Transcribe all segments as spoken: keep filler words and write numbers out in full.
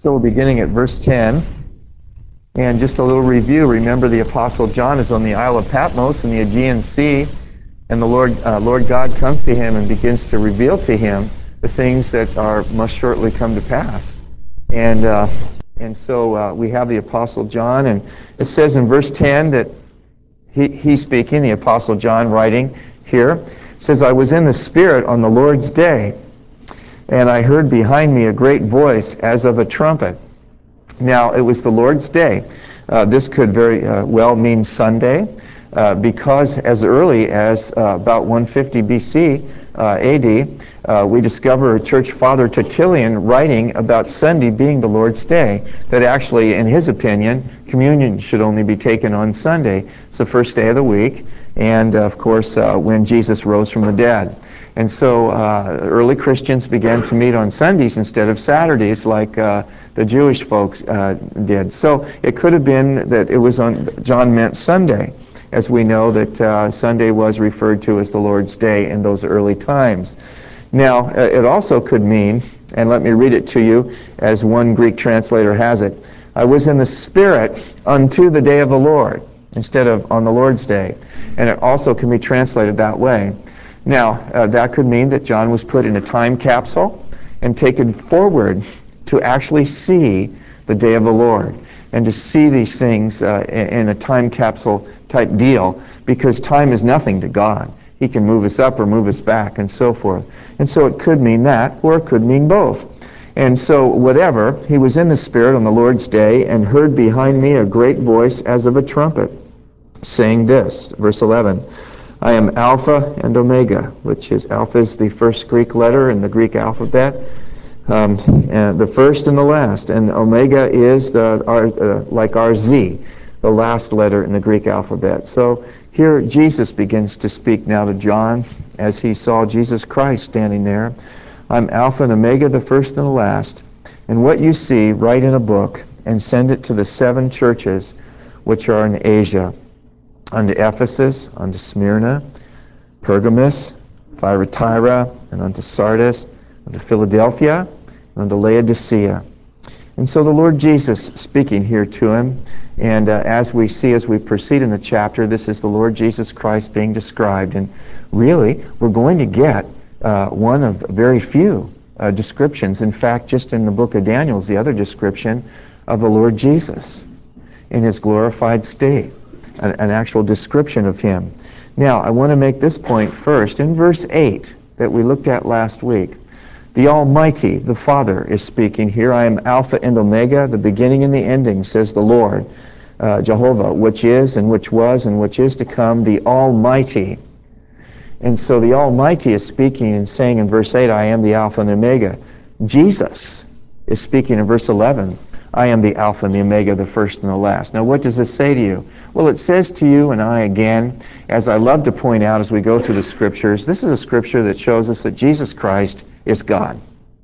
So we're beginning at verse ten. And just a little review. Remember, the Apostle John is on the Isle of Patmos in the Aegean Sea, and the Lord, uh, Lord God comes to him and begins to reveal to him the things that are must shortly come to pass. And uh, and so uh, we have the Apostle John, and it says in verse ten that he, he's speaking, the Apostle John writing here, says, "I was in the Spirit on the Lord's day, and I heard behind me a great voice as of a trumpet." Now, it was the Lord's day. Uh, this could very uh, well mean Sunday, uh, because as early as uh, about one fifty B C, uh, A D, uh, we discover Church Father Tertullian writing about Sunday being the Lord's day, that actually, in his opinion, communion should only be taken on Sunday. It's the first day of the week, and uh, of course, uh, when Jesus rose from the dead. And so uh, early Christians began to meet on Sundays instead of Saturdays, like uh, the Jewish folks uh, did. So it could have been that it was on, John meant Sunday, as we know that uh, Sunday was referred to as the Lord's Day in those early times. Now, it also could mean, and let me read it to you as one Greek translator has it, "I was in the Spirit unto the day of the Lord," instead of on the Lord's Day. And it also can be translated that way. Now, uh, that could mean that John was put in a time capsule and taken forward to actually see the day of the Lord and to see these things uh, in a time capsule type deal, because time is nothing to God. He can move us up or move us back and so forth. And so it could mean that, or it could mean both. And so whatever, he was in the Spirit on the Lord's day and heard behind me a great voice as of a trumpet, saying this, verse eleven, "I am Alpha and Omega," which is, Alpha is the first Greek letter in the Greek alphabet, um, and the first and the last, and Omega is the, our, uh, like our Z, the last letter in the Greek alphabet. So here Jesus begins to speak now to John as he saw Jesus Christ standing there. "I'm Alpha and Omega, the first and the last. And what you see, write in a book and send it to the seven churches which are in Asia, unto Ephesus, unto Smyrna, Pergamos, Thyatira, and unto Sardis, unto Philadelphia, and unto Laodicea." And so the Lord Jesus speaking here to him, and uh, as we see as we proceed in the chapter, this is the Lord Jesus Christ being described. And really, we're going to get uh, one of very few uh, descriptions. In fact, just in the book of Daniel is the other description of the Lord Jesus in his glorified state, an, an actual description of him. Now, I want to make this point first. In verse eight that we looked at last week, the Almighty, the Father, is speaking here. "I am Alpha and Omega, the beginning and the ending, says the Lord, uh, Jehovah, which is and which was and which is to come, the Almighty." And so the Almighty is speaking and saying in verse eight, "I am the Alpha and the Omega." Jesus is speaking in verse eleven, "I am the Alpha and the Omega, the first and the last." Now, what does this say to you? Well, it says to you and I again, as I love to point out as we go through the Scriptures, this is a Scripture that shows us that Jesus Christ is God.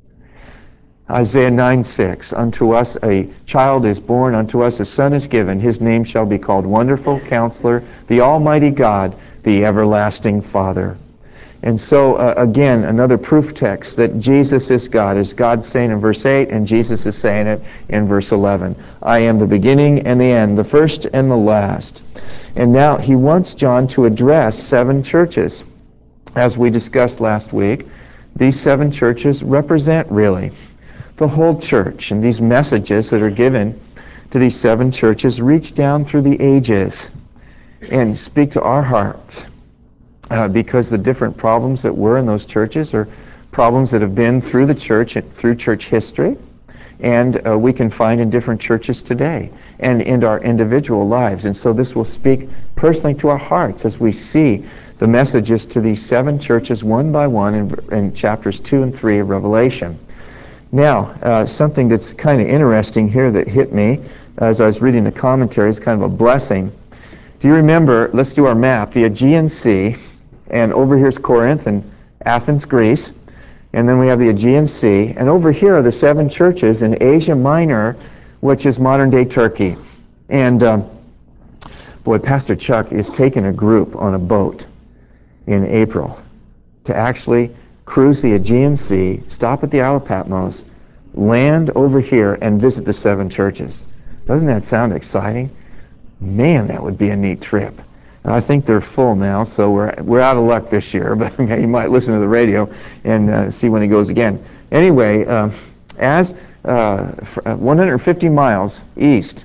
Isaiah nine six, "Unto us a child is born, unto us a son is given. His name shall be called Wonderful Counselor, the Almighty God, the Everlasting Father." And so, uh, again, another proof text that Jesus is God, is God saying in verse eight, and Jesus is saying it in verse eleven. "I am the beginning and the end, the first and the last." And now he wants John to address seven churches. As we discussed last week, these seven churches represent really the whole church, and these messages that are given to these seven churches reach down through the ages and speak to our hearts. Uh, because the different problems that were in those churches are problems that have been through the church, through church history, and uh, we can find in different churches today and in our individual lives. And so this will speak personally to our hearts as we see the messages to these seven churches one by one in, in chapters two and three of Revelation. Now, uh, something that's kind of interesting here that hit me as I was reading the commentary is kind of a blessing. Do you remember, let's do our map, the Aegean Sea, and over here's Corinth and Athens, Greece, and then we have the Aegean Sea, and over here are the seven churches in Asia Minor, which is modern-day Turkey. And um, boy, Pastor Chuck is taking a group on a boat in April to actually cruise the Aegean Sea, stop at the Isle of Patmos, land over here and visit the seven churches. Doesn't that sound exciting? Man, that would be a neat trip. I think they're full now, so we're we're out of luck this year, but you might listen to the radio and uh, see when he goes again. Anyway, uh, as uh, one hundred fifty miles east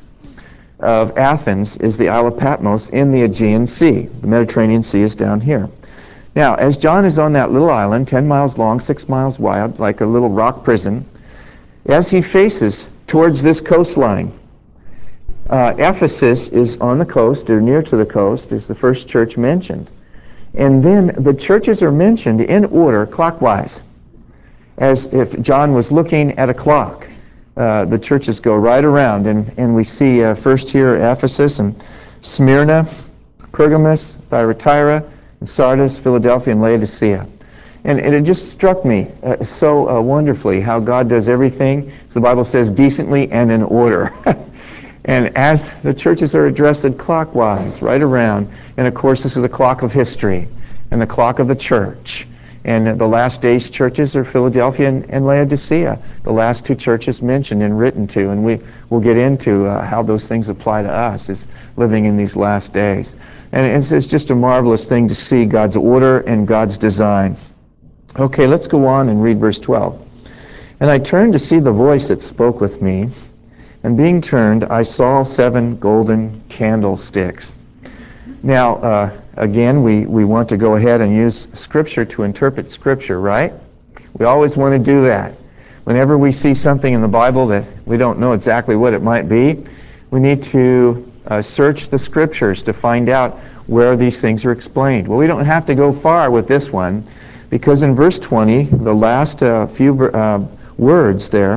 of Athens is the Isle of Patmos in the Aegean Sea. The Mediterranean Sea is down here. Now, as John is on that little island, ten miles long, six miles wide, like a little rock prison, as he faces towards this coastline, uh, Ephesus is on the coast, or near to the coast, is the first church mentioned. And then the churches are mentioned in order clockwise, as if John was looking at a clock. Uh, the churches go right around, and, and we see uh, first here Ephesus and Smyrna, Pergamos, Thyatira, and Sardis, Philadelphia, and Laodicea. And, and it just struck me uh, so uh, wonderfully how God does everything, as the Bible says, decently and in order. And as the churches are addressed clockwise, right around, and of course this is the clock of history and the clock of the church. And the last days churches are Philadelphia and, and Laodicea, the last two churches mentioned and written to. And we will get into uh, how those things apply to us as living in these last days. And it's, it's just a marvelous thing to see God's order and God's design. Okay, let's go on and read verse twelve. And I turned to see the voice that spoke with me, and being turned, I saw seven golden candlesticks. Now, uh, again, we, we want to go ahead and use Scripture to interpret Scripture, right? We always want to do that. Whenever we see something in the Bible that we don't know exactly what it might be, we need to uh, search the Scriptures to find out where these things are explained. Well, we don't have to go far with this one, because in verse twenty, the last uh, few uh, words there,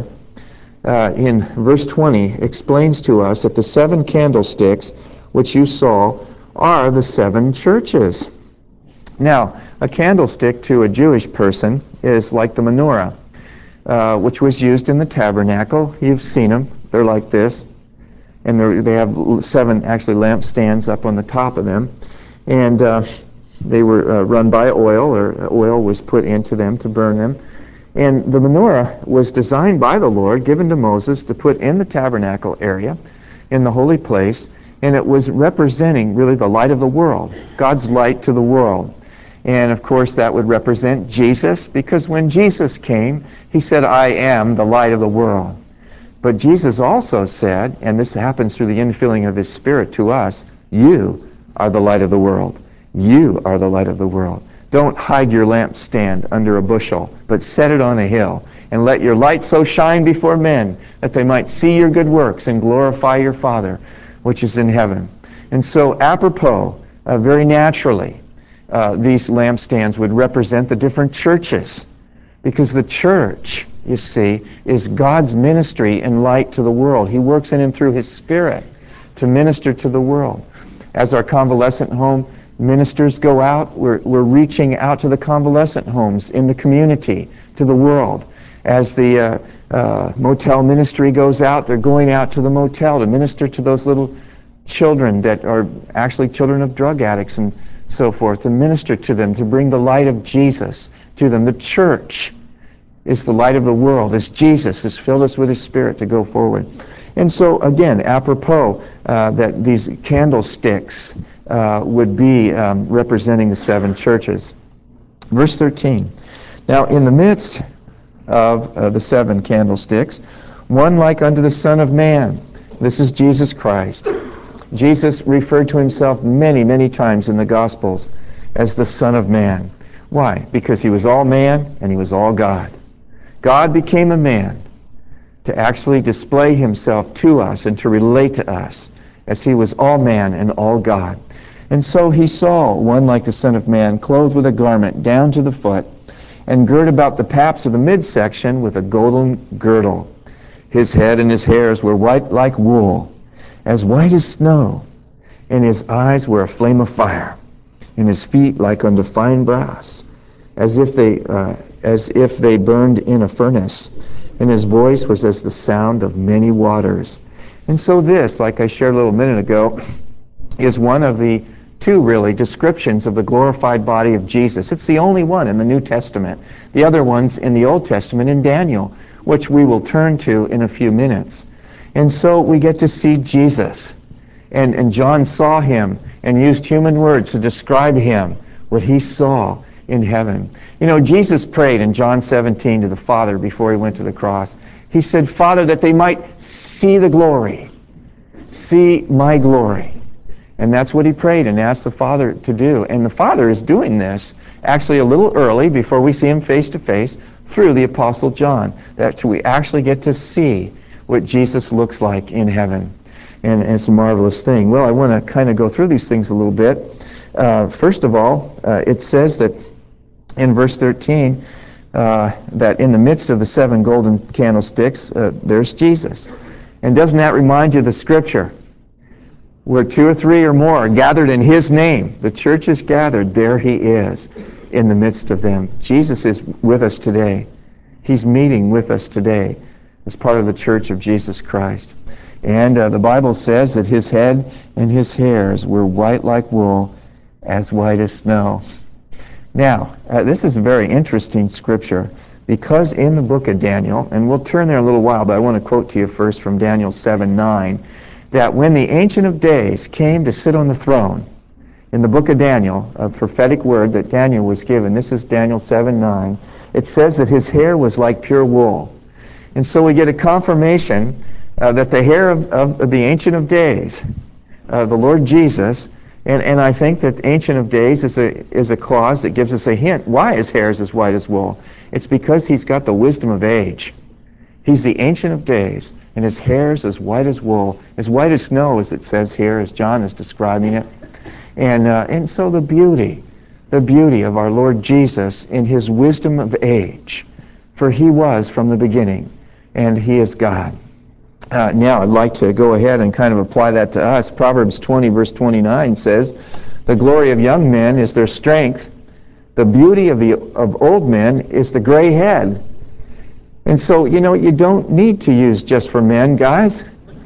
uh, in verse twenty, explains to us that the seven candlesticks which you saw are the seven churches. Now, a candlestick to a Jewish person is like the menorah, uh, which was used in the tabernacle. You've seen them. They're like this. And they have seven, actually, lampstands up on the top of them. And uh, they were uh, run by oil, or oil was put into them to burn them. And the menorah was designed by the Lord, given to Moses to put in the tabernacle area, in the holy place, and it was representing really the light of the world, God's light to the world. And of course that would represent Jesus, because when Jesus came, he said, I am the light of the world. But Jesus also said, and this happens through the infilling of his Spirit to us, you are the light of the world. You are the light of the world. Don't hide your lampstand under a bushel, but set it on a hill, and let your light so shine before men that they might see your good works and glorify your Father which is in heaven. And so, apropos, uh, very naturally, uh, these lampstands would represent the different churches, because the church, you see, is God's ministry and light to the world. He works in and through his Spirit to minister to the world. As our convalescent home ministers go out, we're, we're reaching out to the convalescent homes in the community, to the world. As the uh, uh, motel ministry goes out, they're going out to the motel to minister to those little children that are actually children of drug addicts and so forth, to minister to them, to bring the light of Jesus to them. The church is the light of the world, as Jesus has filled us with his Spirit to go forward. And so, again, apropos uh, that these candlesticks uh, would be um, representing the seven churches. Verse thirteen. Now, in the midst of uh, the seven candlesticks, one like unto the Son of Man. This is Jesus Christ. Jesus referred to himself many, many times in the Gospels as the Son of Man. Why? Because he was all man and he was all God. God became a man to actually display himself to us and to relate to us, as he was all man and all God. And so he saw one like the Son of Man, clothed with a garment down to the foot, and girt about the paps of the midsection with a golden girdle. His head and his hairs were white like wool, as white as snow, and his eyes were a flame of fire, and his feet like unto fine brass, as if they uh, as if they burned in a furnace, and his voice was as the sound of many waters. And so this, like I shared a little minute ago, is one of the two, really, descriptions of the glorified body of Jesus. It's the only one in the New Testament. The other one's in the Old Testament in Daniel, which we will turn to in a few minutes. And so we get to see Jesus. And, and John saw him and used human words to describe him, what he saw in heaven. You know, Jesus prayed in John seventeen to the Father before he went to the cross. He said, Father, that they might see the glory, see my glory. And that's what he prayed and asked the Father to do. And the Father is doing this actually a little early before we see him face to face through the Apostle John. That we actually get to see what Jesus looks like in heaven. And it's a marvelous thing. Well, I want to kind of go through these things a little bit. Uh, first of all, uh, it says that in verse thirteen, uh, that in the midst of the seven golden candlesticks, uh, there's Jesus. And doesn't that remind you of the scripture? Where two or three or more are gathered in his name, the church is gathered, there he is in the midst of them. Jesus is with us today. He's meeting with us today as part of the church of Jesus Christ. And uh, the Bible says that his head and his hairs were white like wool, as white as snow. Now, uh, this is a very interesting scripture, because in the book of Daniel, and we'll turn there in a little while, but I want to quote to you first from Daniel seven nine, that when the Ancient of Days came to sit on the throne, in the book of Daniel, a prophetic word that Daniel was given, this is Daniel seven nine, it says that his hair was like pure wool. And so we get a confirmation uh, that the hair of, of, of the Ancient of Days, uh, the Lord Jesus, and, and I think that Ancient of Days is a, is a clause that gives us a hint why his hair is as white as wool. It's because he's got the wisdom of age. He's the Ancient of Days, and his hair is as white as wool, as white as snow, as it says here, as John is describing it. And, uh, and so the beauty, the beauty of our Lord Jesus in his wisdom of age, for he was from the beginning, and he is God. Uh, now, I'd like to go ahead and kind of apply that to us. Proverbs twenty, verse twenty-nine says, the glory of young men is their strength. The beauty of, the, of old men is the gray head. And so, you know, you don't need to use just for men, guys.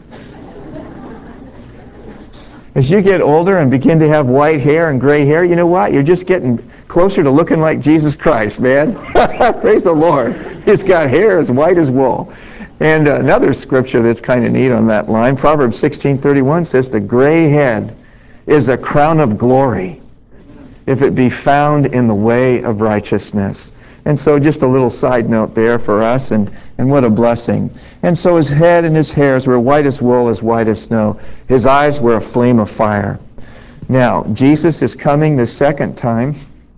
As you get older and begin to have white hair and gray hair, you know what? You're just getting closer to looking like Jesus Christ, man. Praise the Lord. He's got hair as white as wool. And uh, another scripture that's kind of neat on that line, Proverbs sixteen thirty-one says, the gray head is a crown of glory, if it be found in the way of righteousness. And so just a little side note there for us, and, and what a blessing. And so his head and his hairs were white as wool, as white as snow. His eyes were a flame of fire. Now, Jesus is coming the second time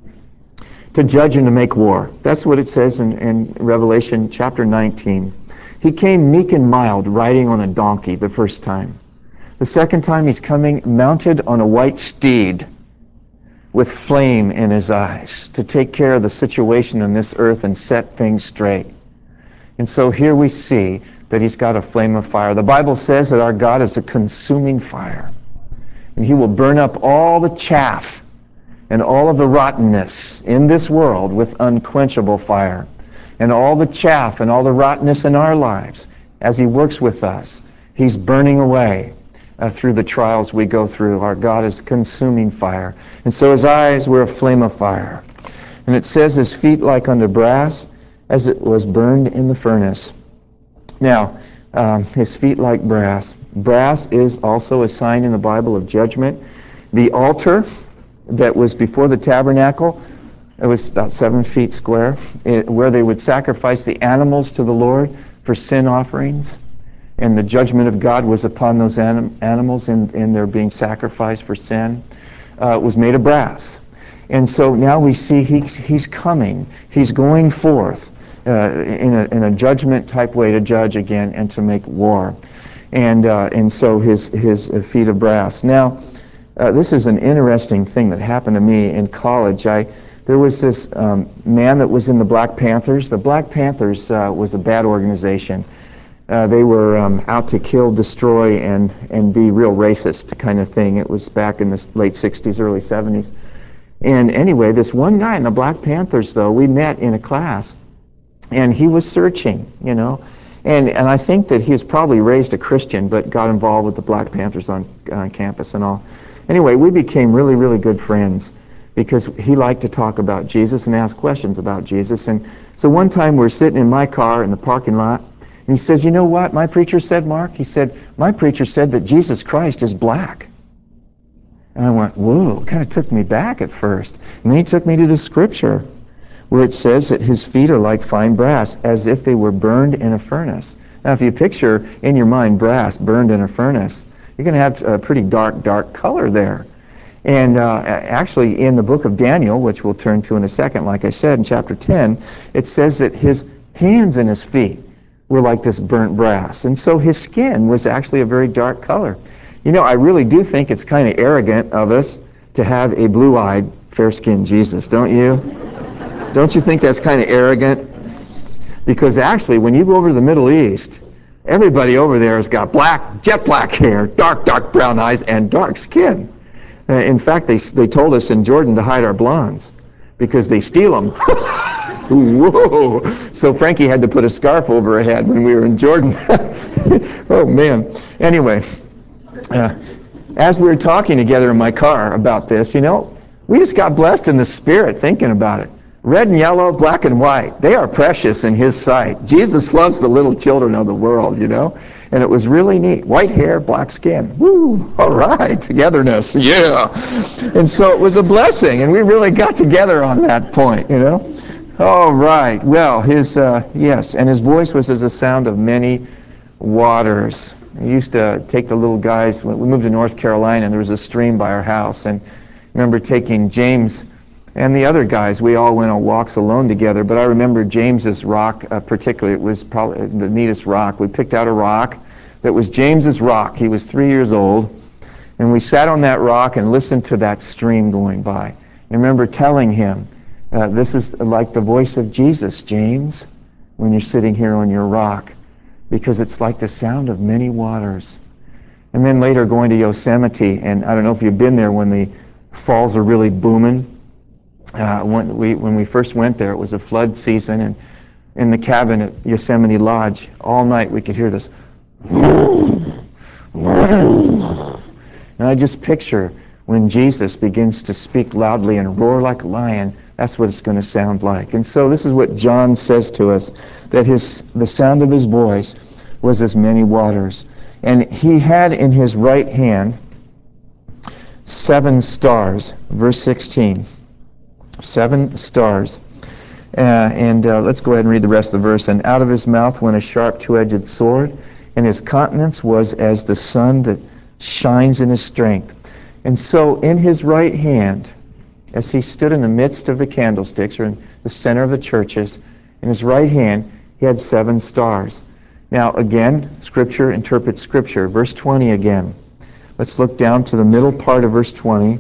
to judge and to make war. That's what it says in, in Revelation chapter nineteen. He came meek and mild, riding on a donkey the first time. The second time he's coming mounted on a white steed, with flame in his eyes, to take care of the situation on this earth and set things straight. And so here we see that he's got a flame of fire. The Bible says that our God is a consuming fire, and he will burn up all the chaff and all of the rottenness in this world with unquenchable fire. And all the chaff and all the rottenness in our lives, as he works with us, he's burning away Uh, through the trials we go through. Our God is consuming fire. And so his eyes were a flame of fire. And it says his feet like unto brass, as it was burned in the furnace. Now, um, his feet like brass. Brass is also a sign in the Bible of judgment. The altar that was before the tabernacle, it was about seven feet square, it, where they would sacrifice the animals to the Lord for sin offerings. And the judgment of God was upon those anim- animals in, in their being sacrificed for sin. Uh, it was made of brass. And so now we see he's, he's coming. He's going forth uh, in, a, in a judgment type way to judge again and to make war. And, uh, and so his, his feet of brass. Now, uh, this is an interesting thing that happened to me in college. I, there was this um, man that was in the Black Panthers. The Black Panthers uh, was a bad organization. Uh, they were um, out to kill, destroy, and, and be real racist kind of thing. It was back in the late sixties, early seventies. And anyway, this one guy in the Black Panthers, though, we met in a class, and he was searching, you know. And, and I think that he was probably raised a Christian, but got involved with the Black Panthers on, on campus and all. Anyway, we became really, really good friends. because he liked to talk about Jesus and ask questions about Jesus. And so one time we're sitting in my car in the parking lot, and he says, you know what my preacher said, Mark? He said, my preacher said that Jesus Christ is black. And I went, whoa, it kind of took me back at first. And then he took me to the scripture where it says that his feet are like fine brass, as if they were burned in a furnace. Now, if you picture in your mind brass burned in a furnace, you're going to have a pretty dark, dark color there. And uh, actually, in the book of Daniel, which we'll turn to in a second, like I said, in chapter ten, it says that his hands and his feet were like this burnt brass. And so his skin was actually a very dark color. You know, I really do think it's kind of arrogant of us to have a blue-eyed, fair-skinned Jesus, don't you? Don't you think that's kind of arrogant? Because actually, when you go over to the Middle East, everybody over there has got black, jet black hair, dark, dark brown eyes, and dark skin. Uh, in fact, they they told us in Jordan to hide our blondes because they steal them. Whoa! So Frankie had to put a scarf over her head when we were in Jordan. Oh, man. Anyway, uh, as we were talking together in my car about this, you know, we just got blessed in the Spirit thinking about it. Red and yellow, black and white, they are precious in his sight. Jesus loves the little children of the world, you know. And it was really neat. White hair, black skin. Woo! All right, togetherness, yeah. And so it was a blessing, and we really got together on that point, you know. All right, well, his, uh, yes, and his voice was as the sound of many waters. I used to take the little guys, when we moved to North Carolina, and there was a stream by our house, and I remember taking James and the other guys. We all went on walks alone together, but I remember James's rock uh, particularly. It was probably the neatest rock. We picked out a rock that was James's rock. He was three years old, and we sat on that rock and listened to that stream going by. I remember telling him, uh, this is like the voice of Jesus, James, when you're sitting here on your rock, because it's like the sound of many waters. And then later going to Yosemite, and I don't know if you've been there when the falls are really booming. Uh, when we when we first went there, it was a flood season, and in the cabin at Yosemite Lodge, all night we could hear this. And I just picture when Jesus begins to speak loudly and roar like a lion, that's what it's going to sound like. And so this is what John says to us, that his the sound of his voice was as many waters. And he had in his right hand seven stars, verse sixteen. Seven stars. Uh, and uh, let's go ahead and read the rest of the verse. And out of his mouth went a sharp two-edged sword, and his countenance was as the sun that shines in his strength. And so in his right hand, as he stood in the midst of the candlesticks, or in the center of the churches, in his right hand, he had seven stars. Now again, Scripture interprets Scripture. Verse twenty again. Let's look down to the middle part of verse twenty.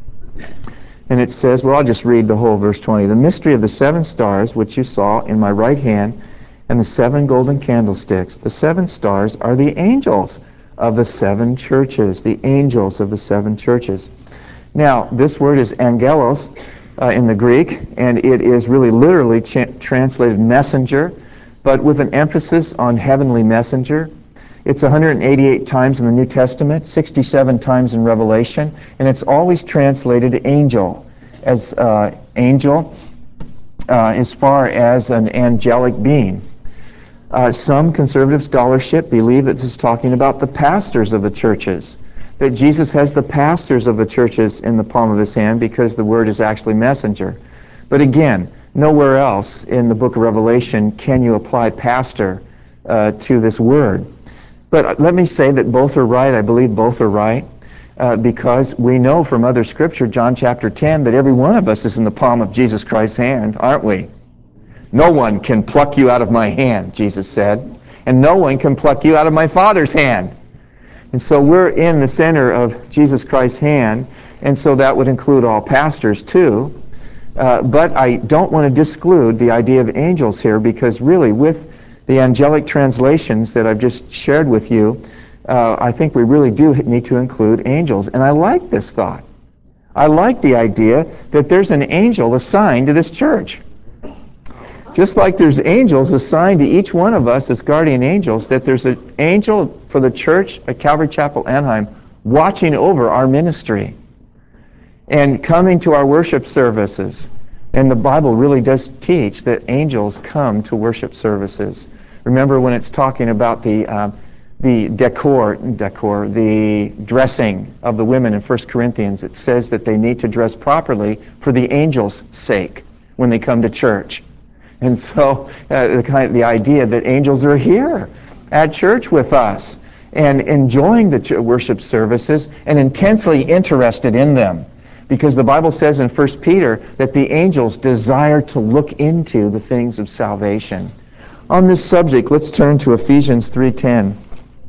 And it says, well, I'll just read the whole verse twenty. The mystery of the seven stars, which you saw in my right hand, and the seven golden candlesticks. The seven stars are the angels of the seven churches. The angels of the seven churches. Now, this word is angelos uh, in the Greek, and it is really literally ch- translated messenger, but with an emphasis on heavenly messenger. It's one hundred eighty-eight times in the New Testament, sixty-seven times in Revelation, and it's always translated angel, as uh, angel uh, as far as an angelic being. Uh, some conservative scholarship believe that this is talking about the pastors of the churches, that Jesus has the pastors of the churches in the palm of his hand because the word is actually messenger. But again, nowhere else in the book of Revelation can you apply pastor uh, to this word. But let me say that both are right. I believe both are right uh, because we know from other scripture, John chapter ten, that every one of us is in the palm of Jesus Christ's hand, aren't we? No one can pluck you out of my hand, Jesus said, and no one can pluck you out of my Father's hand. And so we're in the center of Jesus Christ's hand, and so that would include all pastors too. Uh, but I don't want to disclude the idea of angels here, because really with the angelic translations that I've just shared with you, uh, I think we really do need to include angels. And I like this thought. I like the idea that there's an angel assigned to this church. Just like there's angels assigned to each one of us as guardian angels, that there's an angel for the church at Calvary Chapel, Anaheim, watching over our ministry. and coming to our worship services. And the Bible really does teach that angels come to worship services. Remember when it's talking about the uh, the decor, decor, the dressing of the women in First Corinthians, it says that they need to dress properly for the angels' sake when they come to church. And so uh, the, kind of, the idea that angels are here at church with us and enjoying the ch- worship services and intensely interested in them. Because the Bible says in First Peter that the angels desire to look into the things of salvation. On this subject, let's turn to Ephesians three ten.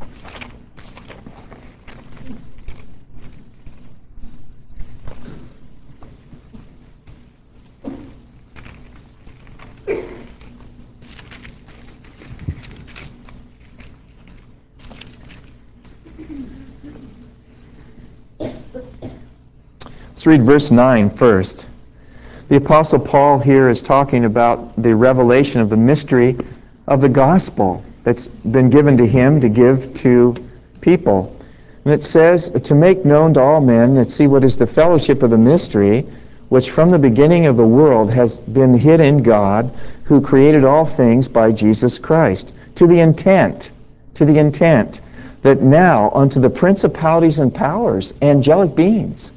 Let's read verse nine first. The Apostle Paul here is talking about the revelation of the mystery of the gospel that's been given to him to give to people. And it says, to make known to all men, and see what is the fellowship of the mystery, which from the beginning of the world has been hid in God, who created all things by Jesus Christ, to the intent, to the intent, that now unto the principalities and powers, angelic beings,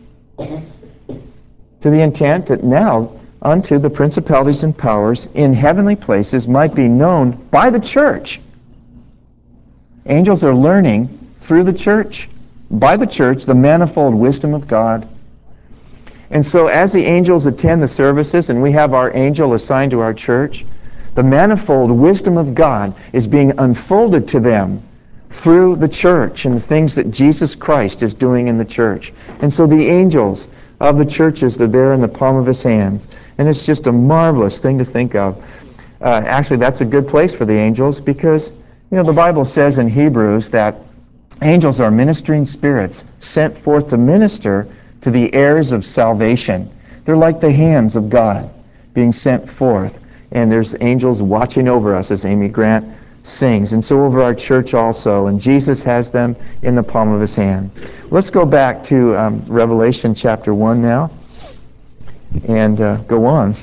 to the intent that now unto the principalities and powers in heavenly places might be known by the church. Angels are learning through the church, by the church, the manifold wisdom of God. And so as the angels attend the services, and we have our angel assigned to our church, the manifold wisdom of God is being unfolded to them through the church and the things that Jesus Christ is doing in the church. And so the angels of the churches, they're there in the palm of his hands. And it's just a marvelous thing to think of. Uh, actually, that's a good place for the angels because, you know, the Bible says in Hebrews that angels are ministering spirits sent forth to minister to the heirs of salvation. They're like the hands of God being sent forth. And there's angels watching over us, as Amy Grant sings. And so over our church also. And Jesus has them in the palm of his hand. Let's go back to um, Revelation chapter one now and uh, go on.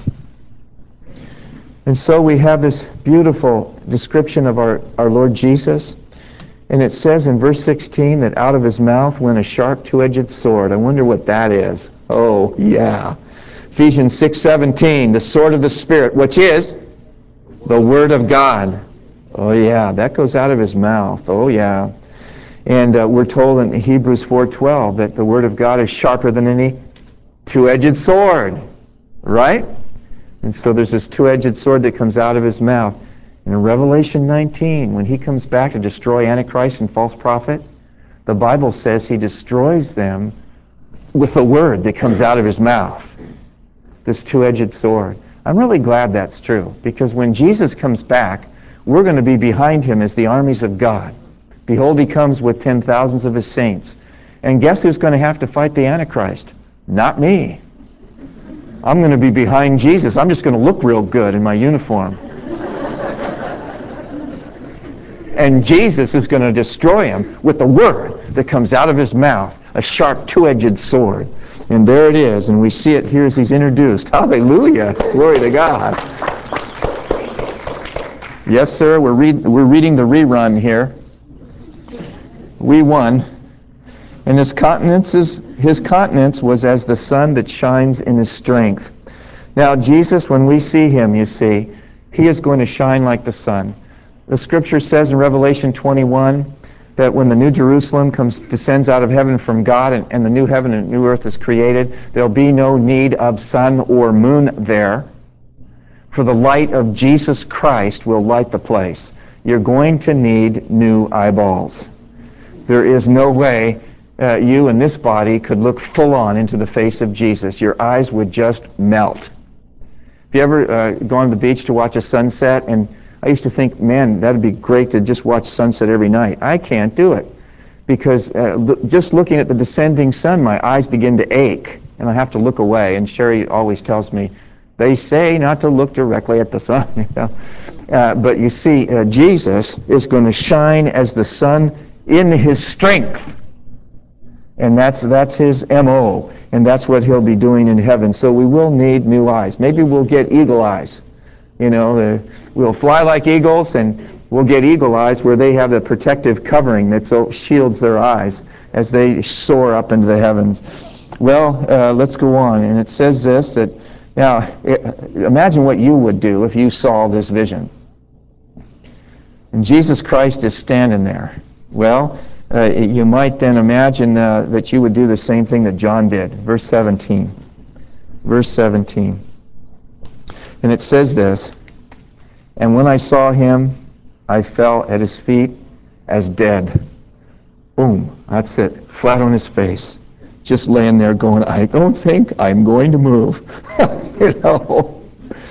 And so we have this beautiful description of our, our Lord Jesus. And it says in verse sixteen that out of his mouth went a sharp two-edged sword. I wonder what that is. Oh, yeah. Ephesians six seventeen, the sword of the Spirit, which is the Word of God. Oh, yeah, that goes out of his mouth. Oh, yeah. And uh, we're told in Hebrews four twelve that the Word of God is sharper than any two-edged sword. Right? And so there's this two-edged sword that comes out of his mouth. And in Revelation nineteen, when he comes back to destroy Antichrist and false prophet, the Bible says he destroys them with the word that comes out of his mouth. This two-edged sword. I'm really glad that's true, because when Jesus comes back, we're going to be behind him as the armies of God. Behold, he comes with ten thousands of his saints. And guess who's going to have to fight the Antichrist? Not me. I'm going to be behind Jesus. I'm just going to look real good in my uniform. And Jesus is going to destroy him with the word that comes out of his mouth, a sharp two-edged sword. And there it is, and we see it here as he's introduced. Hallelujah! Glory to God. Yes, sir, we're, read, we're reading the rerun here. We won. And his countenance, is, his countenance was as the sun that shines in his strength. Now, Jesus, when we see him, you see, he is going to shine like the sun. The scripture says in Revelation twenty-one that when the New Jerusalem comes, descends out of heaven from God and, and the new heaven and new earth is created, there'll be no need of sun or moon there, for the light of Jesus Christ will light the place. You're going to need new eyeballs. There is no way uh, you in this body could look full on into the face of Jesus. Your eyes would just melt. Have you ever uh, gone to the beach to watch a sunset? And I used to think, man, that'd be great to just watch sunset every night. I can't do it because uh, l- just looking at the descending sun, my eyes begin to ache, and I have to look away. And Sherry always tells me, they say not to look directly at the sun. You know? uh, but you see, uh, Jesus is going to shine as the sun in his strength. And that's that's his M O, and that's what he'll be doing in heaven. So we will need new eyes. Maybe we'll get eagle eyes. You know, uh, we'll fly like eagles, and we'll get eagle eyes where they have a protective covering that so shields their eyes as they soar up into the heavens. Well, uh, let's go on. And it says this, that now, it, imagine what you would do if you saw this vision. And Jesus Christ is standing there. Well, uh, you might then imagine uh, that you would do the same thing that John did. Verse seventeen. Verse seventeen. And it says this, and when I saw him, I fell at his feet as dead. Boom. That's it. Flat on his face. Just laying there going, I don't think I'm going to move. You know.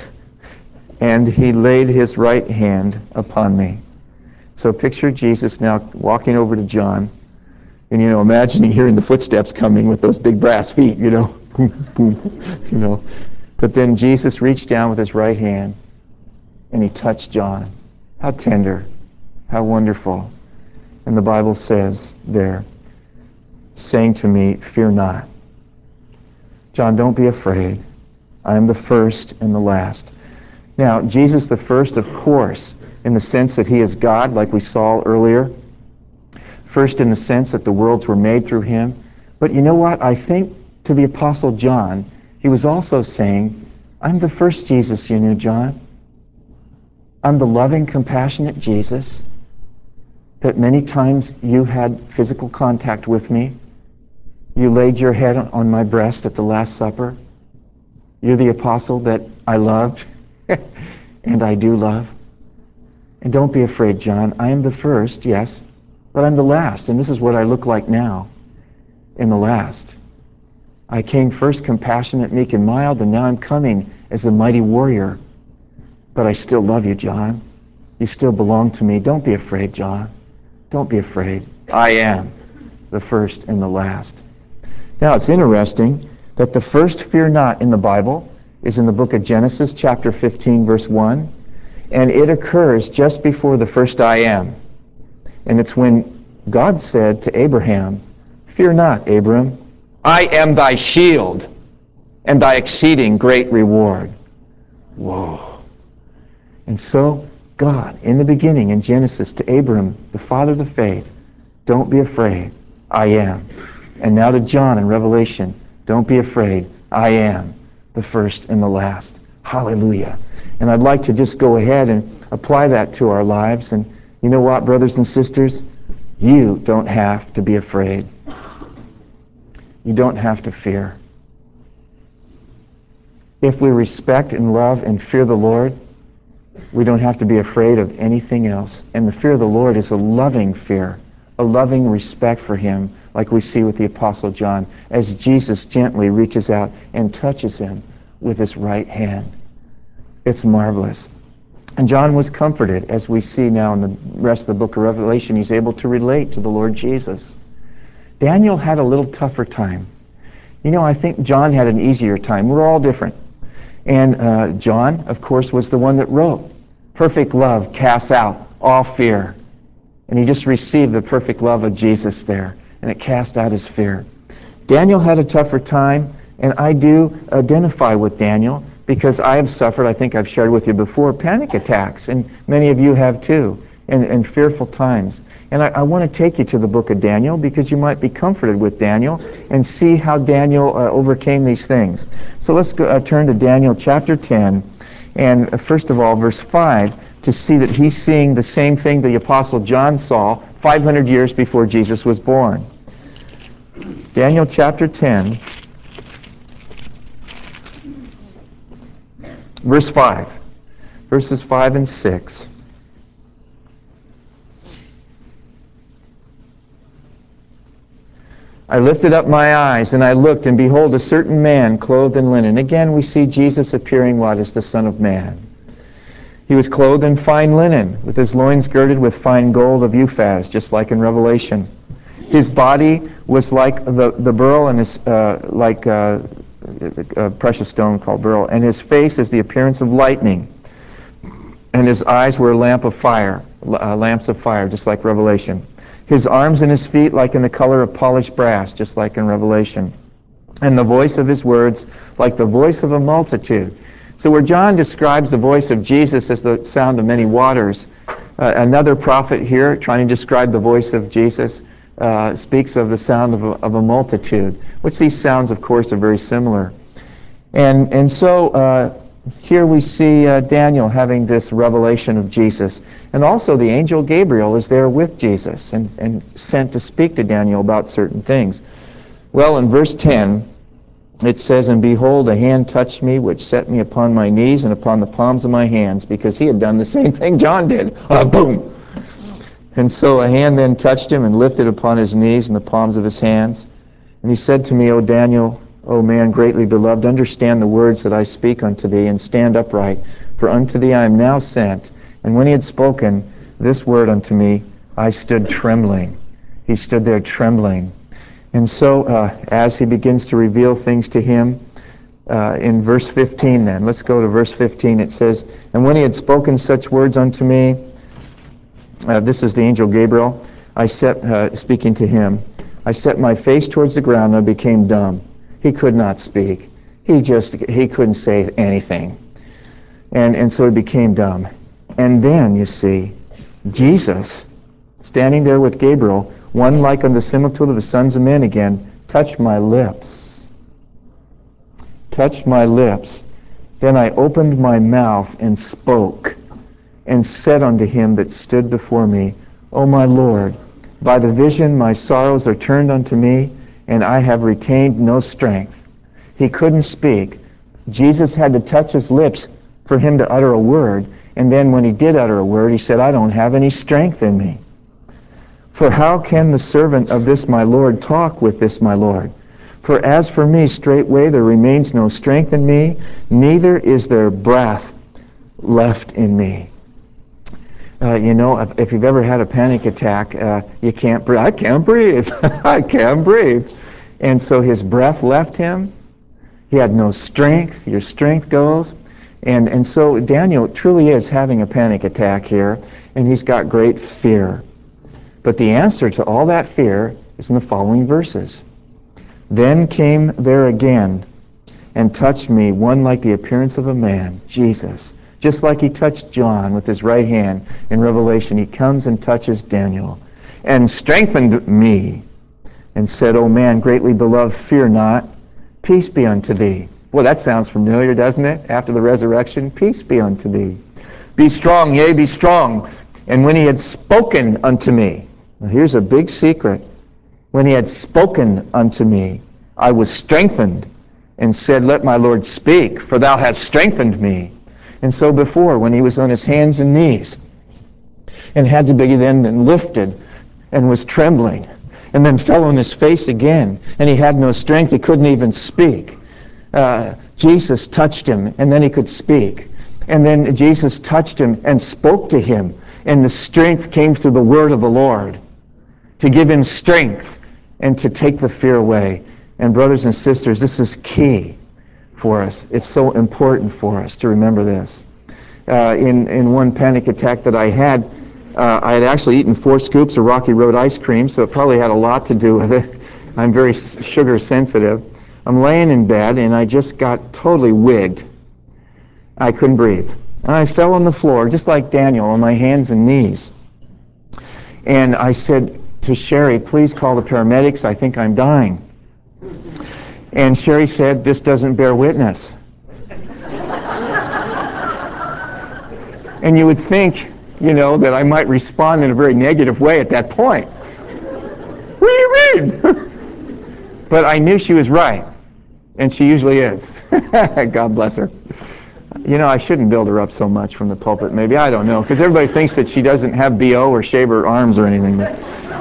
And he laid his right hand upon me. So picture Jesus now walking over to John, and, you know, imagining hearing the footsteps coming with those big brass feet, you know. Boom, boom, you know. But then Jesus reached down with his right hand, and he touched John. How tender. How wonderful. And the Bible says there, saying to me, fear not. John, don't be afraid. I am the first and the last. Now, Jesus the first, of course, in the sense that he is God, like we saw earlier. First in the sense that the worlds were made through him. But you know what? I think to the Apostle John, he was also saying, I'm the first Jesus you knew, John. I'm the loving, compassionate Jesus that many times you had physical contact with me. You laid your head on my breast at the Last Supper. You're the apostle that I loved and I do love. And don't be afraid, John. I am the first, yes, but I'm the last. And this is what I look like now in the last. I came first compassionate, meek, and mild, and now I'm coming as a mighty warrior. But I still love you, John. You still belong to me. Don't be afraid, John. Don't be afraid. I am the first and the last. Now, it's interesting that the first fear not in the Bible is in the book of Genesis, chapter fifteen, verse one. And it occurs just before the first I am. And it's when God said to Abraham, fear not, Abram. I am thy shield and thy exceeding great reward. Whoa. And so God, in the beginning, in Genesis, to Abram, the father of the faith, don't be afraid, I am. And now to John in Revelation, don't be afraid, I am the first and the last. Hallelujah. And I'd like to just go ahead and apply that to our lives. And you know what, brothers and sisters? You don't have to be afraid. You don't have to fear. If we respect and love and fear the Lord, we don't have to be afraid of anything else. And the fear of the Lord is a loving fear, a loving respect for him, like we see with the Apostle John, as Jesus gently reaches out and touches him with his right hand. It's marvelous. And John was comforted, as we see now in the rest of the book of Revelation. He's able to relate to the Lord Jesus. Daniel had a little tougher time. You know, I think John had an easier time. We're all different. And uh, John, of course, was the one that wrote, perfect love casts out all fear. And he just received the perfect love of Jesus there, and it cast out his fear. Daniel had a tougher time, and I do identify with Daniel because I have suffered, I think I've shared with you before, panic attacks, and many of you have too, and, and fearful times. And I, I want to take you to the book of Daniel because you might be comforted with Daniel and see how Daniel uh, overcame these things. So let's go, uh, turn to Daniel chapter ten, and uh, first of all, verse five, to see that he's seeing the same thing the Apostle John saw five hundred years before Jesus was born. Daniel chapter ten, verse five, verses five and six. I lifted up my eyes, and I looked, and behold, a certain man clothed in linen. Again, we see Jesus appearing, what, as the Son of Man. He was clothed in fine linen, with his loins girded with fine gold of Uphaz, just like in Revelation. His body was like the, the beryl, and his, uh, like uh, a precious stone called beryl, and his face is the appearance of lightning, and his eyes were a lamp of fire, uh, lamps of fire, just like Revelation. His arms and his feet like in the color of polished brass, just like in Revelation. And the voice of his words like the voice of a multitude. So where John describes the voice of Jesus as the sound of many waters, uh, another prophet here trying to describe the voice of Jesus uh, speaks of the sound of a, of a multitude, which these sounds, of course, are very similar. And, and so uh, here we see uh, Daniel having this revelation of Jesus. And also the angel Gabriel is there with Jesus and, and sent to speak to Daniel about certain things. Well, in verse ten, it says, "And behold, a hand touched me, which set me upon my knees and upon the palms of my hands," because he had done the same thing John did. Uh, boom! And so a hand then touched him and lifted upon his knees and the palms of his hands. And he said to me, "O Daniel, O man greatly beloved, understand the words that I speak unto thee, and stand upright, for unto thee I am now sent." And when he had spoken this word unto me, I stood trembling. He stood there trembling. And so uh, as he begins to reveal things to him, uh, in verse fifteen then, let's go to verse fifteen, it says, "And when he had spoken such words unto me," uh, this is the angel Gabriel, I set, uh, speaking to him, "I set my face towards the ground and I became dumb." He could not speak. He just, he couldn't say anything. And, and so he became dumb. And then, you see, Jesus, standing there with Gabriel, one like unto the similitude of the sons of men again, touched my lips. Touched my lips. Then I opened my mouth and spoke, and said unto him that stood before me, O my Lord, by the vision my sorrows are turned unto me, and I have retained no strength. He couldn't speak. Jesus had to touch his lips for him to utter a word, and then when he did utter a word, he said, I don't have any strength in me. For how can the servant of this my Lord talk with this my Lord? For as for me, straightway there remains no strength in me, neither is there breath left in me. Uh, you know, if, if you've ever had a panic attack, uh, you can't breathe. I can't breathe. I can't breathe. And so his breath left him. He had no strength. Your strength goes. And, and so Daniel truly is having a panic attack here, and he's got great fear. But the answer to all that fear is in the following verses. Then came there again and touched me one like the appearance of a man, Jesus. Just like he touched John with his right hand in Revelation, he comes and touches Daniel and strengthened me and said, O man, greatly beloved, fear not. Peace be unto thee. Well, that sounds familiar, doesn't it? After the resurrection, peace be unto thee. Be strong, yea, be strong. And when he had spoken unto me, now here's a big secret. When he had spoken unto me, I was strengthened and said, Let my Lord speak, for thou hast strengthened me. And so before, when he was on his hands and knees and had to be then lifted and was trembling and then fell on his face again and he had no strength, he couldn't even speak. Uh, Jesus touched him and then he could speak. And then Jesus touched him and spoke to him, and the strength came through the word of the Lord to give him strength and to take the fear away. And brothers and sisters, this is key for us. It's so important for us to remember this. Uh, in, in one panic attack that I had, uh, I had actually eaten four scoops of Rocky Road ice cream, so it probably had a lot to do with it. I'm very sugar sensitive. I'm laying in bed, and I just got totally wigged. I couldn't breathe. And I fell on the floor, just like Daniel, on my hands and knees. And I said to Sherry, please call the paramedics. I think I'm dying. And Sherry said, this doesn't bear witness. And you would think, you know, that I might respond in a very negative way at that point. What do you mean? But I knew she was right. And she usually is. God bless her. You know, I shouldn't build her up so much from the pulpit, maybe. I don't know. Because everybody thinks that she doesn't have B O or shave her arms or anything. But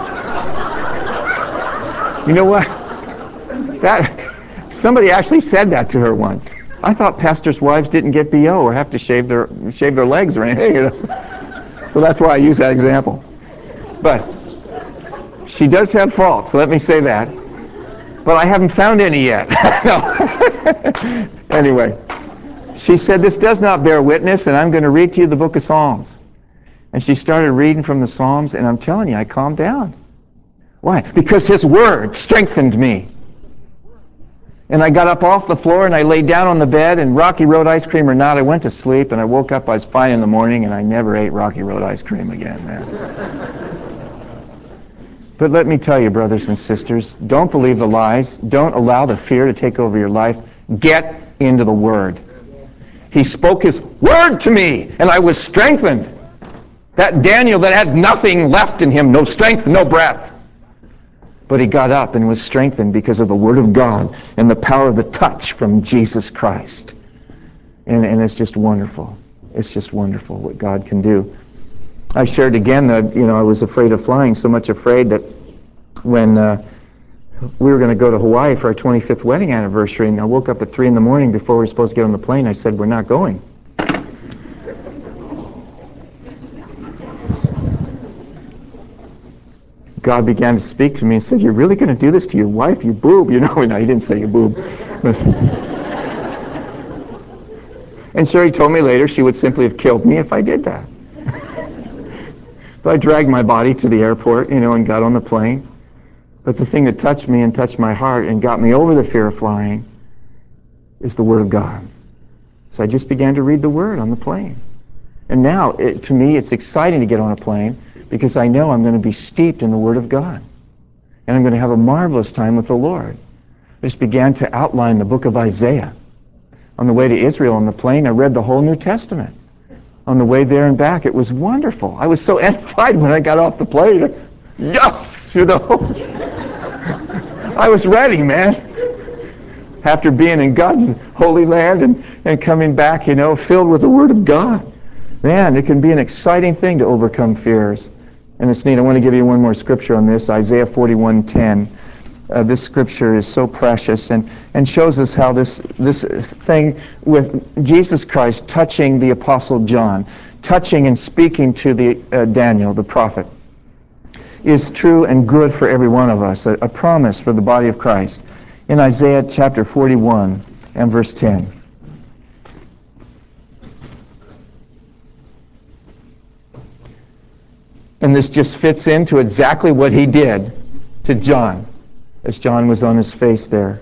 you know what? That somebody actually said that to her once. I thought pastors' wives didn't get B O or have to shave their shave their legs or anything. You know? So that's why I use that example. But she does have faults, let me say that. But I haven't found any yet. Anyway, she said, this does not bear witness, and I'm going to read to you the book of Psalms. And she started reading from the Psalms, and I'm telling you, I calmed down. Why? Because His Word strengthened me. And I got up off the floor and I laid down on the bed, and Rocky Road ice cream or not, I went to sleep, and I woke up, I was fine in the morning, and I never ate Rocky Road ice cream again, man. But let me tell you, brothers and sisters, don't believe the lies. Don't allow the fear to take over your life. Get into the Word. He spoke His Word to me, and I was strengthened. That Daniel that had nothing left in him, no strength, no breath. But he got up and was strengthened because of the Word of God and the power of the touch from Jesus Christ. And, and it's just wonderful. It's just wonderful what God can do. I shared again that, you know, I was afraid of flying, so much afraid that when uh, we were going to go to Hawaii for our twenty-fifth wedding anniversary, and I woke up at three in the morning before we were supposed to get on the plane, I said, we're not going. God began to speak to me and said, you're really going to do this to your wife, you boob? You know, no, he didn't say you boob. And Sherry told me later she would simply have killed me if I did that. But I dragged my body to the airport, you know, and got on the plane. But the thing that touched me and touched my heart and got me over the fear of flying is the Word of God. So I just began to read the Word on the plane. And now, it, to me, it's exciting to get on a plane, because I know I'm going to be steeped in the Word of God. And I'm going to have a marvelous time with the Lord. I just began to outline the book of Isaiah. On the way to Israel on the plane, I read the whole New Testament. On the way there and back, it was wonderful. I was so edified when I got off the plane. Yes! You know. I was ready, man. After being in God's holy land and, and coming back, you know, filled with the Word of God. Man, it can be an exciting thing to overcome fears. And it's neat. I want to give you one more scripture on this, Isaiah forty-one ten. Uh, this scripture is so precious and, and shows us how this, this thing with Jesus Christ touching the Apostle John, touching and speaking to the uh, Daniel, the prophet, is true and good for every one of us, a, a promise for the body of Christ. In Isaiah chapter forty-one and verse ten. And this just fits into exactly what he did to John, as John was on his face there.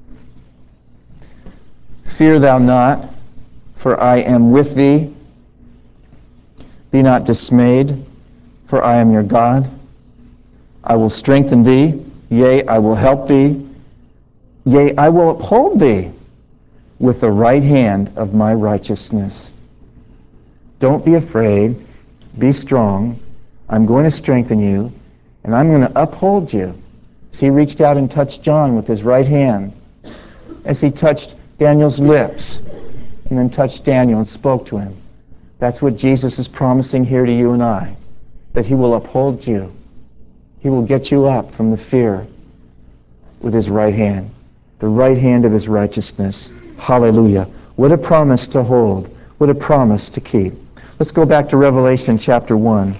Fear thou not, for I am with thee. Be not dismayed, for I am your God. I will strengthen thee, yea, I will help thee. Yea, I will uphold thee with the right hand of my righteousness. Don't be afraid. Be strong. I'm going to strengthen you, and I'm going to uphold you. So he reached out and touched John with his right hand as he touched Daniel's lips and then touched Daniel and spoke to him. That's what Jesus is promising here to you and I, that he will uphold you. He will get you up from the fear with his right hand, the right hand of his righteousness. Hallelujah. What a promise to hold. What a promise to keep. Let's go back to Revelation chapter one.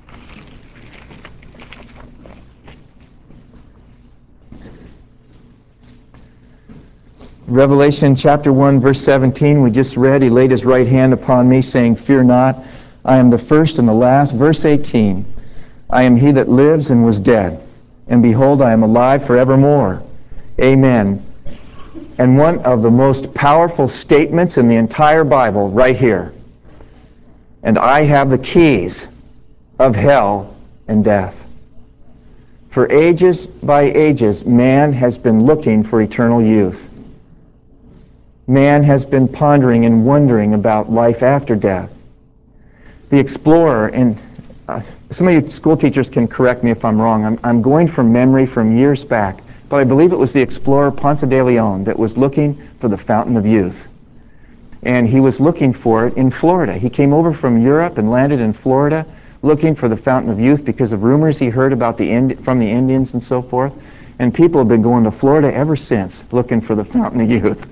Revelation chapter one, verse seventeen, we just read, he laid his right hand upon me, saying, fear not, I am the first and the last. Verse eighteen, I am he that lives and was dead, and behold, I am alive forevermore. Amen. And one of the most powerful statements in the entire Bible, right here. And I have the keys of hell and death. For ages by ages, man has been looking for eternal youth. Man has been pondering and wondering about life after death. The explorer, and uh, some of you school teachers can correct me if I'm wrong. I'm, I'm going from memory from years back, but I believe it was the explorer Ponce de Leon that was looking for the fountain of youth. And he was looking for it in Florida. He came over from Europe and landed in Florida looking for the fountain of youth because of rumors he heard about the Indi- from the Indians and so forth. And people have been going to Florida ever since looking for the fountain of youth.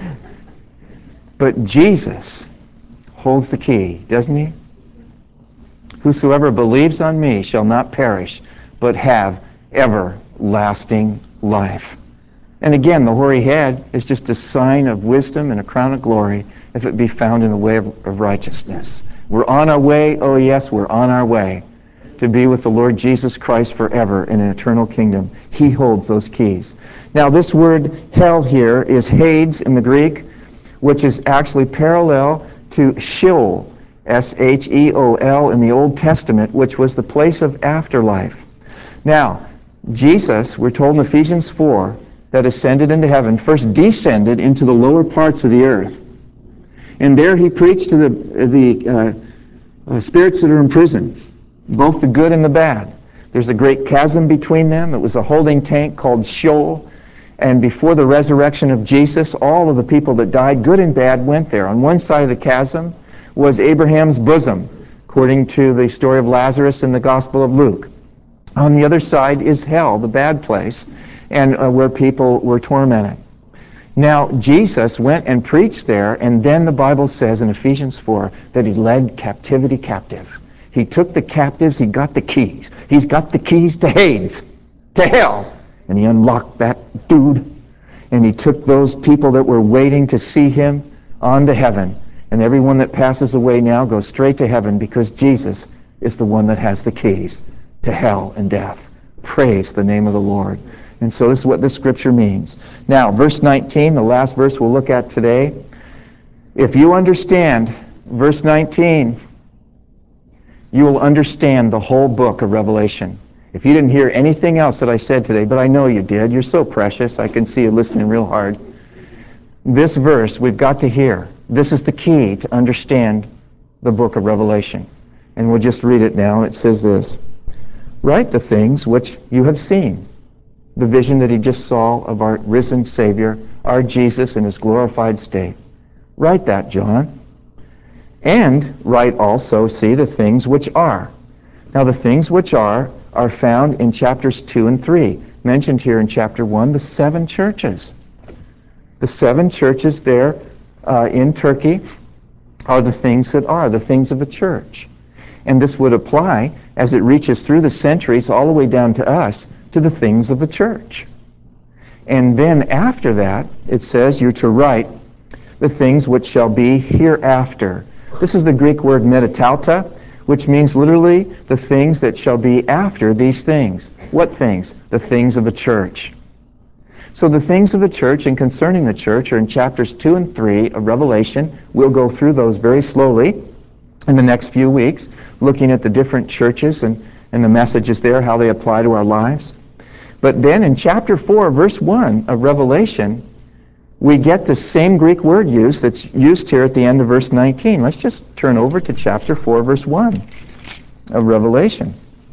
But Jesus holds the key, doesn't he? Whosoever believes on me shall not perish, but have everlasting life. And again, the hoary head is just a sign of wisdom and a crown of glory if it be found in the way of, of righteousness. We're on our way. Oh, yes, we're on our way to be with the Lord Jesus Christ forever in an eternal kingdom. He holds those keys. Now, this word hell here is Hades in the Greek, which is actually parallel to Sheol, S H E O L in the Old Testament, which was the place of afterlife. Now, Jesus, we're told in Ephesians four, that ascended into heaven, first descended into the lower parts of the earth. And there he preached to the, the uh, uh, spirits that are in prison, both the good and the bad. There's a great chasm between them. It was a holding tank called Sheol. And before the resurrection of Jesus, all of the people that died, good and bad, went there. On one side of the chasm was Abraham's bosom, according to the story of Lazarus in the Gospel of Luke. On the other side is hell, the bad place, and uh, where people were tormented. Now, Jesus went and preached there, and then the Bible says in Ephesians four that he led captivity captive. He took the captives, he got the keys. He's got the keys to Hades, to hell. And he unlocked that dude, and he took those people that were waiting to see him on to heaven. And everyone that passes away now goes straight to heaven because Jesus is the one that has the keys to hell and death. Praise the name of the Lord. And so this is what this scripture means. Now, verse nineteen, the last verse we'll look at today. If you understand verse nineteen, you will understand the whole book of Revelation. If you didn't hear anything else that I said today, but I know you did, you're so precious, I can see you listening real hard. This verse we've got to hear. This is the key to understand the book of Revelation. And we'll just read it now. It says this: write the things which you have seen. The vision that he just saw of our risen Savior, our Jesus in his glorified state. Write that, John. And write also, see, the things which are. Now the things which are are found in chapters two and three. Mentioned here in chapter one, the seven churches. The seven churches there uh, in Turkey are the things that are, the things of the church. And this would apply as it reaches through the centuries all the way down to us, to the things of the church. And then after that, it says you're to write the things which shall be hereafter. This is the Greek word metatauta, which means literally the things that shall be after these things. What things? The things of the church. So the things of the church and concerning the church are in chapters two and three of Revelation. We'll go through those very slowly in the next few weeks, looking at the different churches and, and the messages there, how they apply to our lives. But then in chapter four, verse one of Revelation, we get the same Greek word used that's used here at the end of verse nineteen. Let's just turn over to chapter four, verse one of Revelation.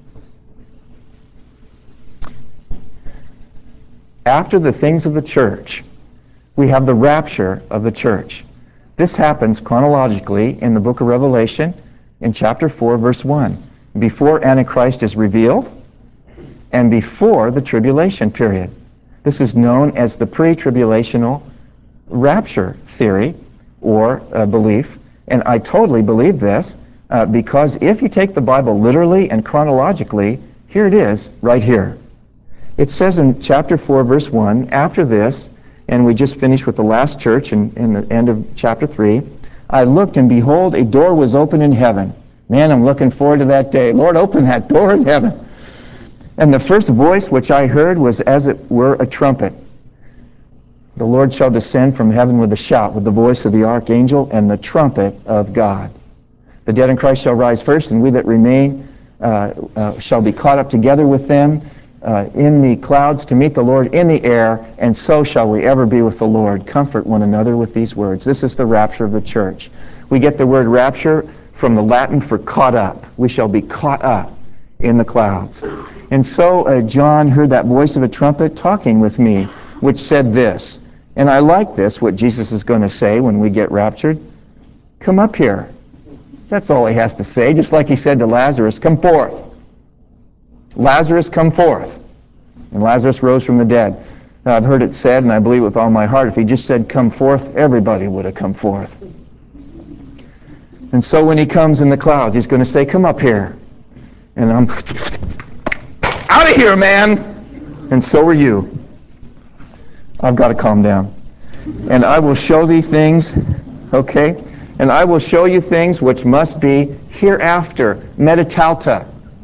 After the things of the church, we have the rapture of the church. This happens chronologically in the book of Revelation in chapter four, verse one. Before Antichrist is revealed and before the tribulation period. This is known as the pre-tribulational rapture theory or uh, belief. And I totally believe this uh, because if you take the Bible literally and chronologically, here it is right here. It says in chapter four, verse one, after this, and we just finished with the last church in, in the end of chapter three, I looked and behold, a door was open in heaven. Man, I'm looking forward to that day. Lord, open that door in heaven. And the first voice which I heard was as it were a trumpet. The Lord shall descend from heaven with a shout, with the voice of the archangel and the trumpet of God. The dead in Christ shall rise first, and we that remain uh, uh, shall be caught up together with them uh, in the clouds to meet the Lord in the air, and so shall we ever be with the Lord. Comfort one another with these words. This is the rapture of the church. We get the word rapture from the Latin for caught up. We shall be caught up in the clouds. And so uh, John heard that voice of a trumpet talking with me, which said this, and I like this, what Jesus is going to say when we get raptured. Come up here. That's all he has to say, just like he said to Lazarus, come forth. Lazarus, come forth. And Lazarus rose from the dead. Now, I've heard it said, and I believe with all my heart, if he just said come forth, everybody would have come forth. And so when he comes in the clouds, he's going to say, come up here. And I'm out of here, man. And so are you. I've got to calm down. And I will show thee things, okay? And I will show you things which must be hereafter, metatauta.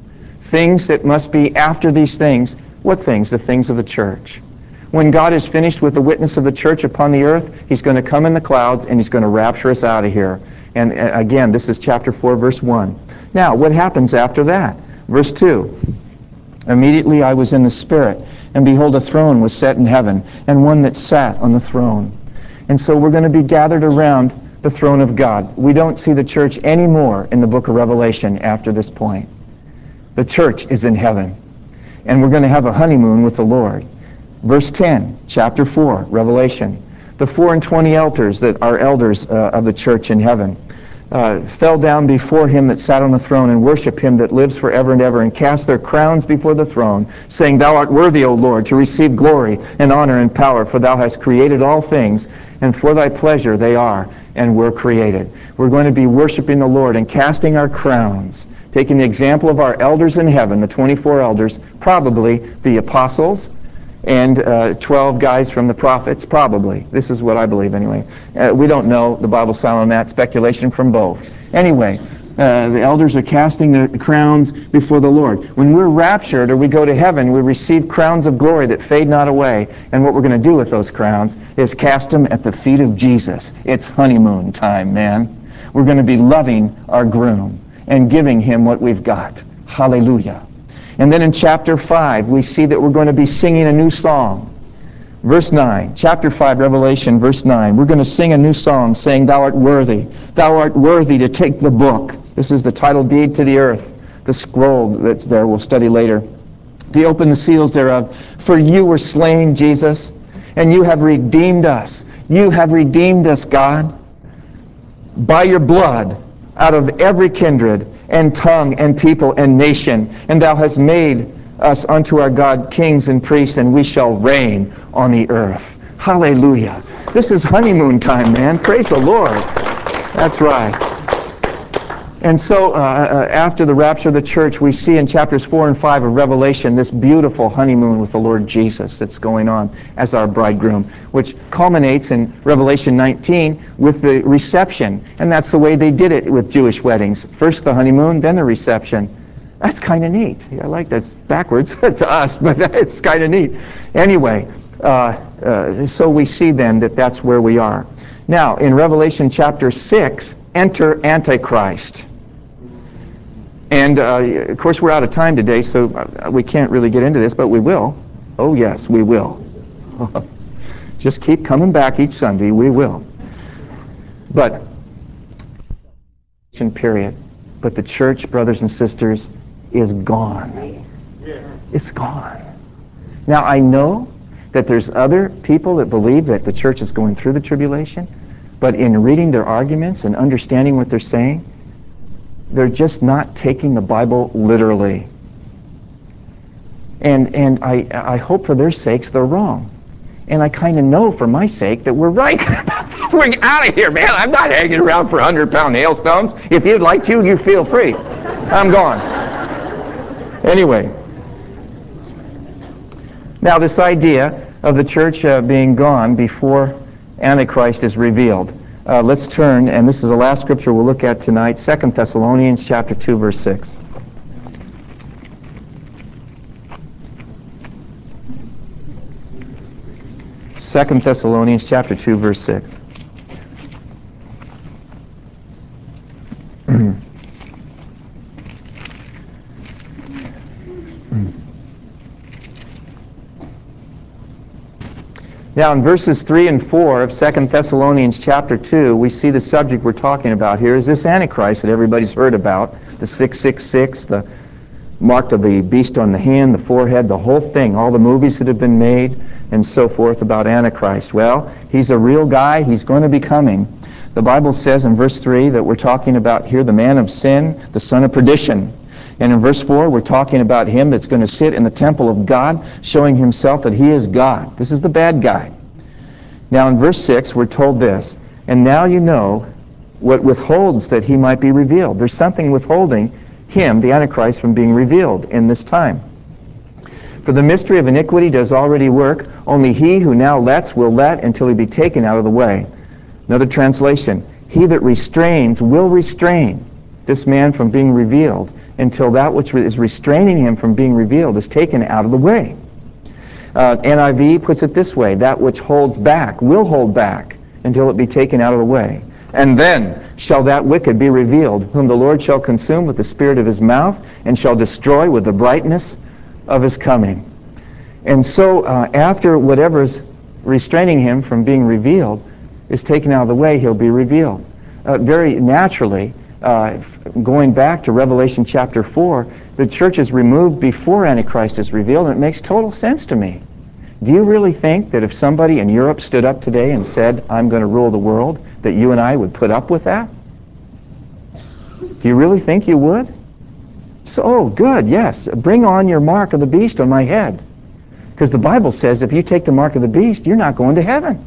things that must be after these things. What things? The things of the church. When God is finished with the witness of the church upon the earth, he's going to come in the clouds and he's going to rapture us out of here. And uh, again, this is chapter four, verse one. Now, what happens after that? Verse two. Immediately I was in the Spirit, and behold, a throne was set in heaven, and one that sat on the throne. And so we're going to be gathered around the throne of God. We don't see the church anymore in the book of Revelation after this point. The church is in heaven, and we're going to have a honeymoon with the Lord. Verse ten, chapter four, Revelation. The four and twenty elders that are elders uh, of the church in heaven uh, fell down before him that sat on the throne and worship him that lives forever and ever, and cast their crowns before the throne, saying, Thou art worthy, O Lord, to receive glory and honor and power, for thou hast created all things, and for thy pleasure they are and were created. We're going to be worshiping the Lord and casting our crowns, taking the example of our elders in heaven, the twenty-four elders, probably the apostles, and uh, twelve guys from the prophets, probably. This is what I believe anyway. Uh, we don't know. The Bible's silent on that. Speculation from both. Anyway, uh, the elders are casting their crowns before the Lord. When we're raptured or we go to heaven, we receive crowns of glory that fade not away. And what we're going to do with those crowns is cast them at the feet of Jesus. It's honeymoon time, man. We're going to be loving our groom and giving him what we've got. Hallelujah. And then in chapter five, we see that we're going to be singing a new song. Verse nine, chapter five, Revelation, verse nine. We're going to sing a new song saying, Thou art worthy. Thou art worthy to take the book. This is the title deed to the earth. The scroll that's there we'll study later. To open the seals thereof. For you were slain, Jesus, and you have redeemed us. You have redeemed us, God, by your blood out of every kindred and tongue and people and nation. And thou hast made us unto our God kings and priests, and we shall reign on the earth. Hallelujah. This is honeymoon time, man. Praise the Lord. That's right. And so uh, after the rapture of the church, we see in chapters four and five of Revelation this beautiful honeymoon with the Lord Jesus that's going on as our bridegroom, which culminates in Revelation nineteen with the reception. And that's the way they did it with Jewish weddings. First the honeymoon, then the reception. That's kind of neat. I like that. It's backwards to us, but it's kind of neat. Anyway, uh, uh, so we see then that that's where we are. Now, in Revelation chapter six, enter Antichrist. And, uh, of course, we're out of time today, so we can't really get into this, but we will. Oh, yes, we will. Just keep coming back each Sunday. We will. But, period. But the church, brothers and sisters, is gone. It's gone. Now, I know that there's other people that believe that the church is going through the tribulation, but in reading their arguments and understanding what they're saying, they're just not taking the Bible literally. And and I, I hope for their sakes they're wrong. And I kind of know for my sake that we're right. We're out of here, man. I'm not hanging around for hundred-pound hailstones. If you'd like to, you feel free. I'm gone. Anyway. Now this idea of the church uh, being gone before Antichrist is revealed. Uh, let's turn, and this is the last scripture we'll look at tonight, Second Thessalonians chapter two, verse six. Second Thessalonians chapter two, verse six. Now in verses three and four of Second Thessalonians chapter two, we see the subject we're talking about here is this Antichrist that everybody's heard about, the six six six, the mark of the beast on the hand, the forehead, the whole thing, all the movies that have been made and so forth about Antichrist. Well, he's a real guy. He's going to be coming. The Bible says in verse three that we're talking about here the man of sin, the son of perdition. And in verse four, we're talking about him that's going to sit in the temple of God, showing himself that he is God. This is the bad guy. Now in verse six, we're told this, and now you know what withholds that he might be revealed. There's something withholding him, the Antichrist, from being revealed in this time. For the mystery of iniquity does already work. Only he who now lets will let until he be taken out of the way. Another translation, he that restrains will restrain this man from being revealed until that which is restraining him from being revealed is taken out of the way. Uh, N I V puts it this way, that which holds back will hold back until it be taken out of the way. And then shall that wicked be revealed, whom the Lord shall consume with the spirit of his mouth, and shall destroy with the brightness of his coming. And so uh, after whatever is restraining him from being revealed is taken out of the way, he'll be revealed. Uh, very naturally, uh, going back to Revelation chapter four, the church is removed before Antichrist is revealed, and it makes total sense to me. Do you really think that if somebody in Europe stood up today and said, I'm going to rule the world, that you and I would put up with that? Do you really think you would? So, oh, good, yes. Bring on your mark of the beast on my head. Because the Bible says if you take the mark of the beast, you're not going to heaven.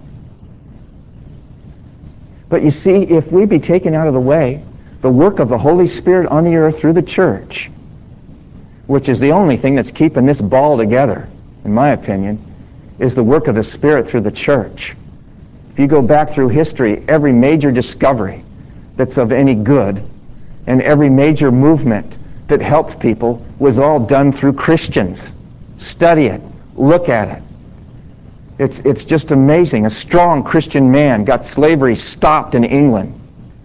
But you see, if we be taken out of the way, the work of the Holy Spirit on the earth through the church, which is the only thing that's keeping this ball together, in my opinion, is the work of the Spirit through the church. If you go back through history, every major discovery that's of any good and every major movement that helped people was all done through Christians. Study it. Look at it. It's, it's just amazing. A strong Christian man got slavery stopped in England.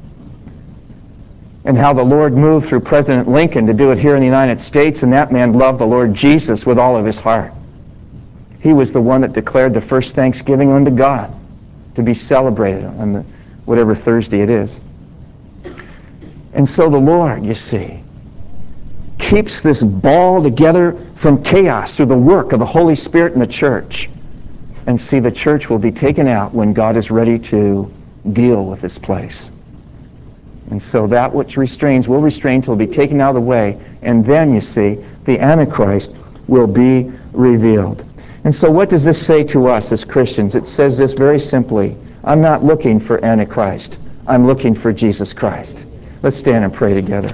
And how the Lord moved through President Lincoln to do it here in the United States, and that man loved the Lord Jesus with all of his heart. He was the one that declared the first Thanksgiving unto God to be celebrated on the, whatever Thursday it is. And so the Lord, you see, keeps this ball together from chaos through the work of the Holy Spirit in the church. And see, the church will be taken out when God is ready to deal with this place. And so that which restrains will restrain till it be taken out of the way. And then, you see, the Antichrist will be revealed. And so what does this say to us as Christians? It says this very simply. I'm not looking for Antichrist. I'm looking for Jesus Christ. Let's stand and pray together.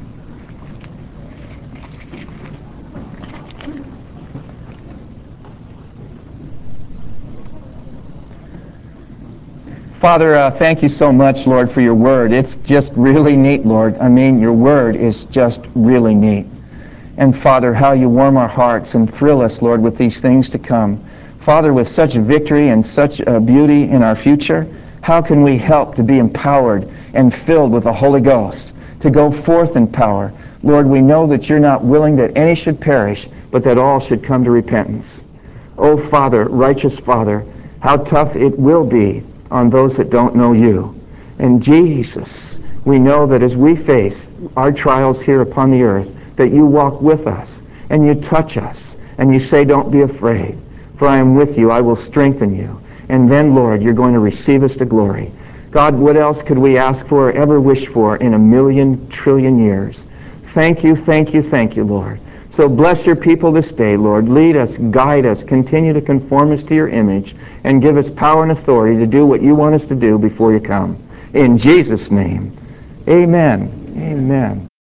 Father, uh, thank you so much, Lord, for your word. It's just really neat, Lord. I mean, your word is just really neat. And Father, how you warm our hearts and thrill us, Lord, with these things to come. Father, with such victory and such uh, beauty in our future, how can we help to be empowered and filled with the Holy Ghost, to go forth in power? Lord, we know that you're not willing that any should perish, but that all should come to repentance. Oh, Father, righteous Father, how tough it will be on those that don't know you. And Jesus, we know that as we face our trials here upon the earth, that you walk with us, and you touch us, and you say, don't be afraid, for I am with you, I will strengthen you. And then, Lord, you're going to receive us to glory. God, what else could we ask for or ever wish for in a million trillion years? Thank you, thank you, thank you, Lord. So bless your people this day, Lord. Lead us, guide us, continue to conform us to your image, and give us power and authority to do what you want us to do before you come. In Jesus' name, amen. Amen.